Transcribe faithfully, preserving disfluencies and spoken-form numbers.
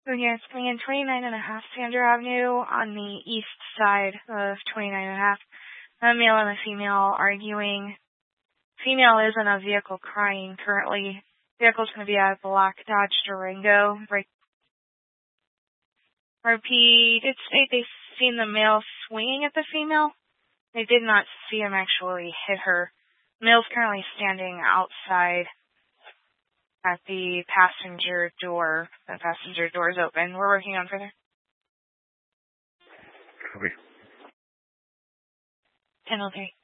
So yeah, it's coming in twenty-nine and a half Sandra Avenue on the east side of twenty-nine and a half. A male and a female arguing. Female is in a vehicle crying currently. Vehicle's going to be a black Dodge Durango. Right. R P did state they seen the male swinging at the female. They did not see him actually hit her. Male's currently standing outside at the passenger door. The passenger door is open. We're working on further. Copy. ten oh three.